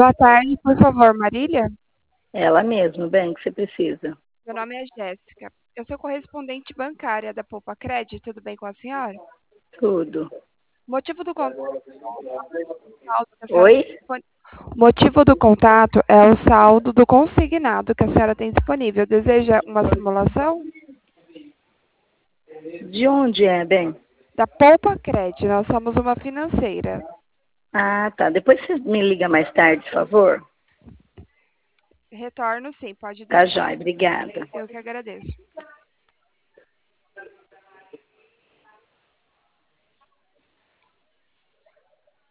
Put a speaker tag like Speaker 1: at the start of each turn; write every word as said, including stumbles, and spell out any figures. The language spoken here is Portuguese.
Speaker 1: Boa tarde, por favor, Marília.
Speaker 2: Ela mesma, bem, que você precisa.
Speaker 1: Meu nome é Jéssica. Eu sou correspondente bancária da Poupa Cred, tudo bem com a senhora?
Speaker 2: Tudo.
Speaker 1: O motivo do contato é o saldo que a senhora tem
Speaker 2: Oi?
Speaker 1: disponível. O motivo do contato é o saldo do consignado que a senhora tem disponível. Deseja uma simulação?
Speaker 2: De onde é, bem?
Speaker 1: Da Poupa Cred, nós somos uma financeira.
Speaker 2: Ah, tá. Depois você me liga mais tarde, por favor.
Speaker 1: Retorno sim, pode
Speaker 2: Tá,
Speaker 1: deixar.
Speaker 2: joia. Obrigada.
Speaker 1: Eu que agradeço.